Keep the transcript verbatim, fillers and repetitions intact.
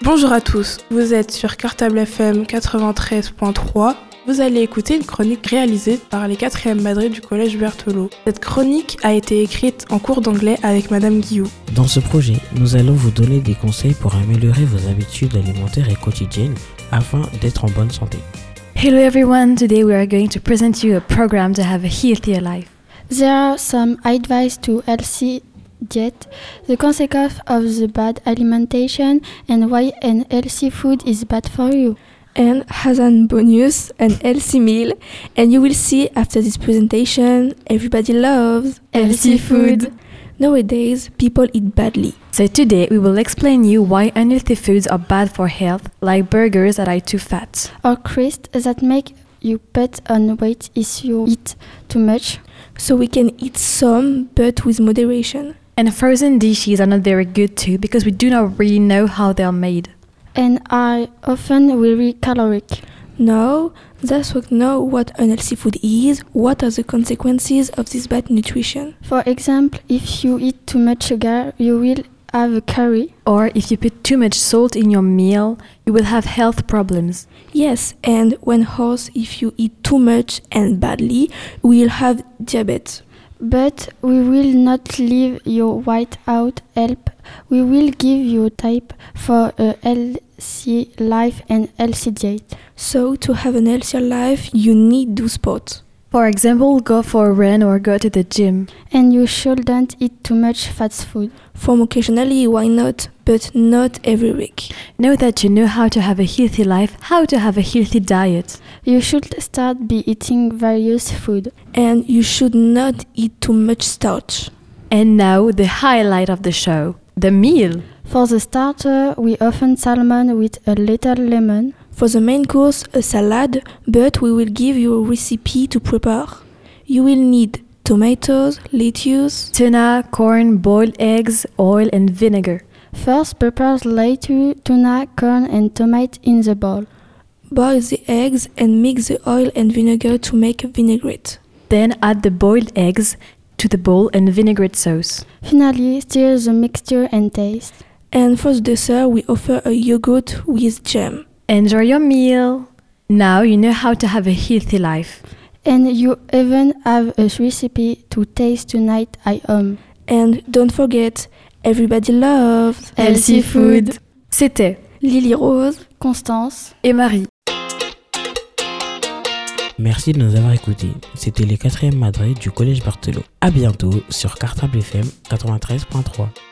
Bonjour à tous, vous êtes sur Cartable F M quatre-vingt-treize point trois. Vous allez écouter une chronique réalisée par les quatrièmes Madrid du collège Berthelot. Cette chronique a été écrite en cours d'anglais avec Madame Guillou. Dans ce projet, nous allons vous donner des conseils pour améliorer vos habitudes alimentaires et quotidiennes afin d'être en bonne santé. Hello everyone, today we are going to present you a program to have a healthier life. There are some advice to healthy diet, the consequence of the bad alimentation and why an healthy food is bad for you. And as a bonus, an healthy meal, and you will see after this presentation, everybody loves Healthy food. Nowadays, people eat badly. So today we will explain you why unhealthy foods are bad for health, like burgers that are too fat. Or crisps that make you put on weight if you eat too much. So we can eat some, but with moderation. And frozen dishes are not very good too because we do not really know how they are made. And are often very caloric. Now, that's what know what unhealthy food is, what are the consequences of this bad nutrition. For example, if you eat too much sugar, you will have a curry. Or if you put too much salt in your meal, you will have health problems. Yes, and when horse, if you eat too much and badly, we will have diabetes. But we will not leave your white out help. We will give you type for a healthy life and healthy diet. So to have an healthier life, you need do sport. For example, go for a run or go to the gym. And you shouldn't eat too much fast food. From occasionally, why not? But not every week. Know that you know how to have a healthy life, how to have a healthy diet. You should start by eating various food. And you should not eat too much starch. And now the highlight of the show, the meal. For the starter, we often salmon with a little lemon. For the main course, a salad, but we will give you a recipe to prepare. You will need tomatoes, lettuce, Tuna, corn, boiled eggs, oil and vinegar. First, prepare lettuce, tuna, corn and tomato in the bowl. Boil the eggs and mix the oil and vinegar to make a vinaigrette. Then add the boiled eggs to the bowl and vinaigrette sauce. Finally, stir the mixture and taste. And for the dessert, we offer a yogurt with jam. Enjoy your meal. Now you know how to have a healthy life. And you even have a recipe to taste tonight at home. And don't forget, everybody loves Healthy food. C'était Lily Rose, Constance et Marie. Merci de nous avoir écoutés. C'était les quatrièmes Madrid du collège Berthelot. À bientôt sur Cartable F M quatre-vingt-treize point trois.